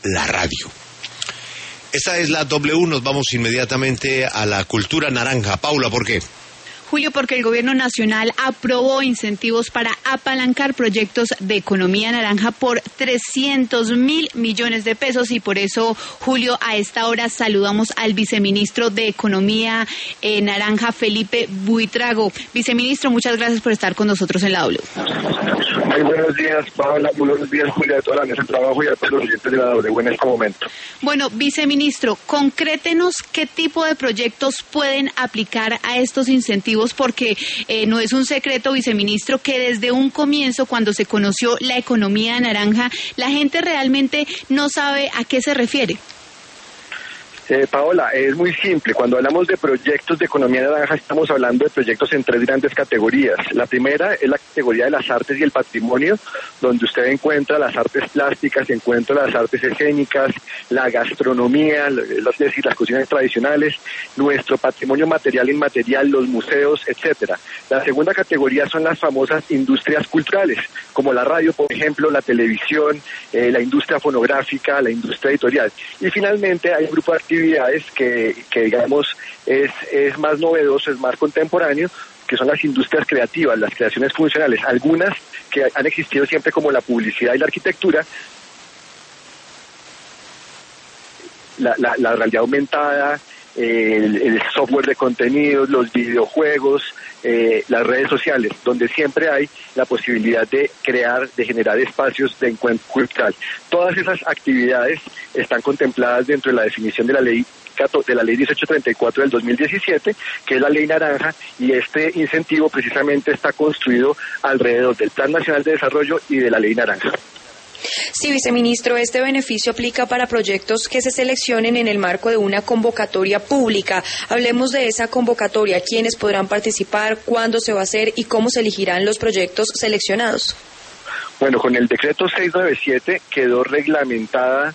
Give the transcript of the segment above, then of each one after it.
la radio. Esta es la W, nos vamos inmediatamente a la cultura naranja. Paula, ¿por qué? Julio, porque el gobierno nacional aprobó incentivos para apalancar proyectos de economía naranja por 300.000 millones de pesos y por eso, Julio, a esta hora saludamos al viceministro de Economía Naranja, Felipe Buitrago. Viceministro, muchas gracias por estar con nosotros en la W. Muy buenos días, Paola, muy buenos días, Julia, a toda la mesa de trabajo y a todos los oyentes de la W en este momento. Bueno, viceministro, concrétenos qué tipo de proyectos pueden aplicar a estos incentivos, porque no es un secreto, viceministro, que desde un comienzo, cuando se conoció la economía naranja, la gente realmente no sabe a qué se refiere. Paola, es muy simple. Cuando hablamos de proyectos de economía naranja, estamos hablando de proyectos en tres grandes categorías. La primera es la categoría de las artes y el patrimonio, donde usted encuentra las artes plásticas, encuentra las artes escénicas, la gastronomía, es decir, las cocinas tradicionales, nuestro patrimonio material e inmaterial, los museos, etcétera. La segunda categoría son las famosas industrias culturales, como la radio, por ejemplo, la televisión, la industria fonográfica, la industria editorial. Y finalmente hay un grupo de actividades que digamos es más novedoso, es más contemporáneo, que son las industrias creativas, las creaciones funcionales, algunas que han existido siempre, como la publicidad y la arquitectura, la realidad aumentada, el software de contenidos, los videojuegos, las redes sociales, donde siempre hay la posibilidad de crear, de generar espacios de encuentro cultural. Todas esas actividades están contempladas dentro de la definición de la ley 1834 del 2017, que es la ley naranja, y este incentivo precisamente está construido alrededor del Plan Nacional de Desarrollo y de la ley naranja. Sí, viceministro, este beneficio aplica para proyectos que se seleccionen en el marco de una convocatoria pública. Hablemos de esa convocatoria, quiénes podrán participar, cuándo se va a hacer y cómo se elegirán los proyectos seleccionados. Bueno, con el decreto 697 quedó reglamentado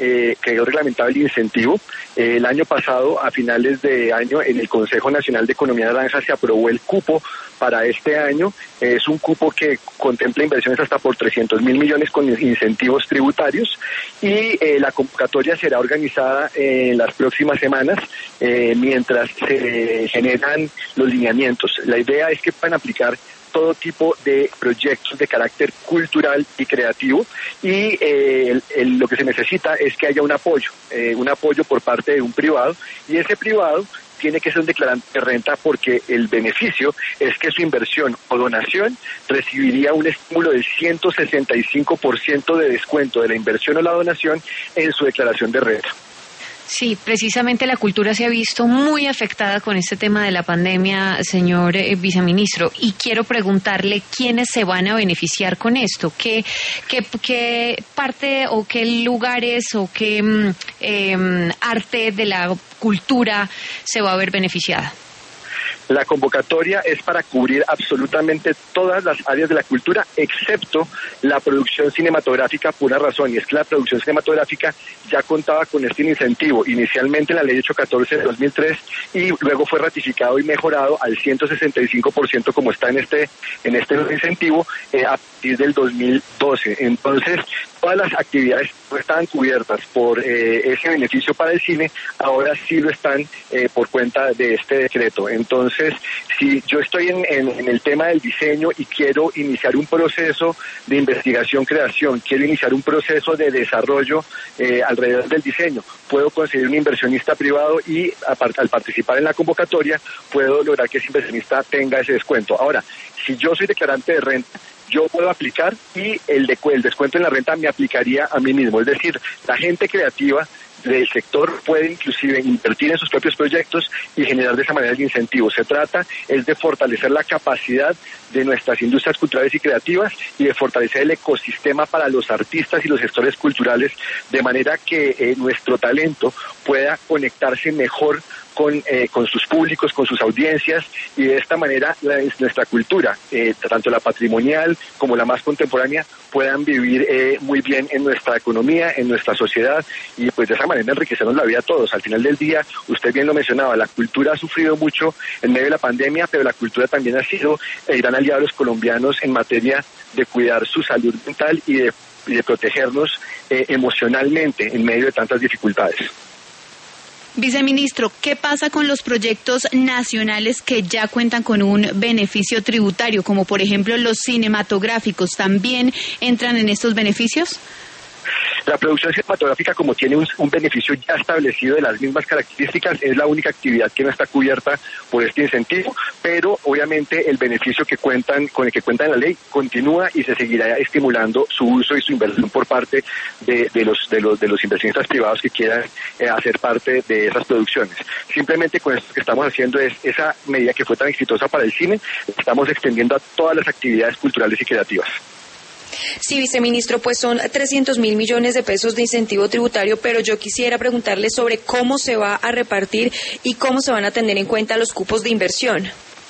el incentivo. El año pasado, a finales de año, en el Consejo Nacional de Economía Naranja se aprobó el cupo para este año. Es un cupo que contempla inversiones hasta por 300.000 millones con incentivos tributarios, y la convocatoria será organizada en las próximas semanas mientras se generan los lineamientos. La idea es que puedan aplicar todo tipo de proyectos de carácter cultural y creativo, y lo que se necesita es que haya un apoyo por parte de un privado, y ese privado tiene que ser un declarante de renta, porque el beneficio es que su inversión o donación recibiría un estímulo del 165% de descuento de la inversión o la donación en su declaración de renta. Sí, precisamente la cultura se ha visto muy afectada con este tema de la pandemia, señor viceministro, y quiero preguntarle quiénes se van a beneficiar con esto, qué parte o qué lugares o qué arte de la cultura se va a ver beneficiada. La convocatoria es para cubrir absolutamente todas las áreas de la cultura, excepto la producción cinematográfica, por una razón, y es que la producción cinematográfica ya contaba con este incentivo, inicialmente en la ley 814 de 2003, y luego fue ratificado y mejorado al 165%, como está en este incentivo, a partir del 2012. Entonces, todas las actividades no estaban cubiertas por ese beneficio para el cine, ahora sí lo están por cuenta de este decreto. Entonces, si yo estoy en el tema del diseño y quiero iniciar un proceso de investigación-creación, quiero iniciar un proceso de desarrollo alrededor del diseño, puedo conseguir un inversionista privado y al participar en la convocatoria puedo lograr que ese inversionista tenga ese descuento. Ahora, si yo soy declarante de renta, yo puedo aplicar y el descuento en la renta me aplicaría a mí mismo. Es decir, la gente creativa del sector puede inclusive invertir en sus propios proyectos y generar de esa manera el incentivo. Se trata es de fortalecer la capacidad de nuestras industrias culturales y creativas y de fortalecer el ecosistema para los artistas y los gestores culturales, de manera que nuestro talento pueda conectarse mejor con sus públicos, con sus audiencias, y de esta manera nuestra cultura, tanto la patrimonial como la más contemporánea, puedan vivir muy bien en nuestra economía, en nuestra sociedad, y pues de esa manera enriquecernos la vida a todos. Al final del día, usted bien lo mencionaba, la cultura ha sufrido mucho en medio de la pandemia, pero la cultura también ha sido el gran aliado de los colombianos en materia de cuidar su salud mental y de de protegernos emocionalmente en medio de tantas dificultades. Viceministro, ¿qué pasa con los proyectos nacionales que ya cuentan con un beneficio tributario, como por ejemplo los cinematográficos? ¿También entran en estos beneficios? La producción cinematográfica, como tiene un beneficio ya establecido de las mismas características, es la única actividad que no está cubierta por este incentivo, pero obviamente el beneficio con el que cuenta la ley continúa y se seguirá estimulando su uso y su inversión por parte de los inversionistas privados que quieran hacer parte de esas producciones. Simplemente con esto que estamos haciendo es esa medida que fue tan exitosa para el cine, estamos extendiendo a todas las actividades culturales y creativas. Sí, viceministro, pues son 300.000 millones de pesos de incentivo tributario, pero yo quisiera preguntarle sobre cómo se va a repartir y cómo se van a tener en cuenta los cupos de inversión.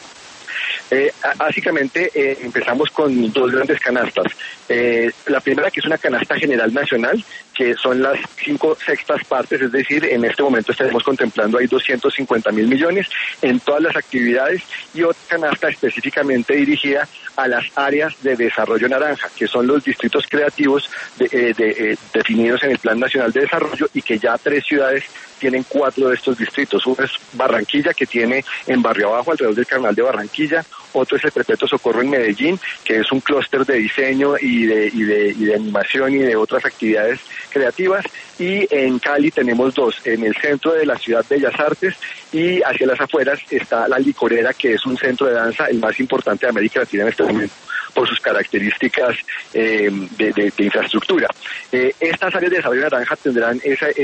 Básicamente empezamos con dos grandes canastas. La primera, que es una canasta general nacional, que son las 5/6 partes, es decir, en este momento estaremos contemplando ahí 250.000 millones en todas las actividades, y otra canasta específicamente dirigida a las áreas de desarrollo naranja, que son los distritos creativos definidos en el Plan Nacional de Desarrollo, y que ya 3 ciudades tienen 4 de estos distritos. Uno es Barranquilla, que tiene en Barrio Abajo, alrededor del Carnaval de Barranquilla. Otro es el Perpetuo Socorro en Medellín, que es un clúster de diseño y de animación y de otras actividades creativas. Y en Cali tenemos 2, en el centro de la ciudad Bellas Artes, y hacia las afueras está La Licorera, que es un centro de danza el más importante de América Latina en este momento, por sus características de infraestructura. Estas áreas de desarrollo naranja tendrán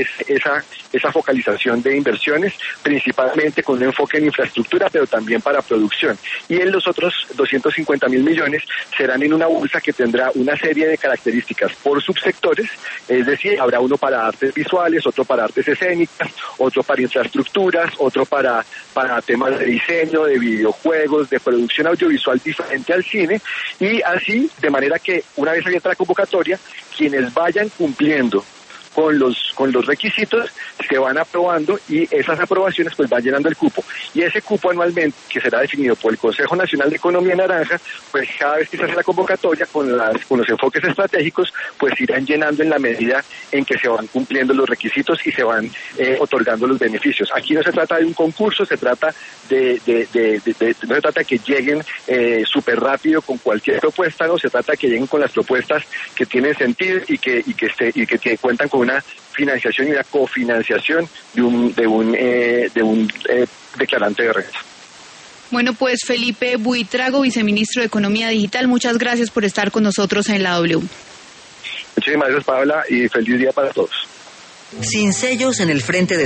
esa focalización de inversiones, principalmente con un enfoque en infraestructura, pero también para producción. Y en los otros 250.000 millones serán en una bolsa que tendrá una serie de características por subsectores, es decir, habrá uno para artes visuales, otro para artes escénicas, otro para infraestructuras, otro para temas de diseño, de videojuegos, de producción audiovisual diferente al cine. Y así, de manera que una vez abierta la convocatoria, quienes vayan cumpliendo con los requisitos se van aprobando, y esas aprobaciones pues van llenando el cupo, y ese cupo anualmente, que será definido por el Consejo Nacional de Economía Naranja, pues cada vez que se hace la convocatoria con los enfoques estratégicos, pues irán llenando en la medida en que se van cumpliendo los requisitos y se van otorgando los beneficios. Aquí no se trata de un concurso, se trata no se trata de que lleguen súper rápido con cualquier propuesta, no, se trata de que lleguen con las propuestas que tienen sentido y que cuentan con una financiación y una cofinanciación de un declarante de renta. Bueno, pues Felipe Buitrago, viceministro de Economía Digital, muchas gracias por estar con nosotros en la W. Muchísimas gracias, Paola, y feliz día para todos. Sin sellos en el frente de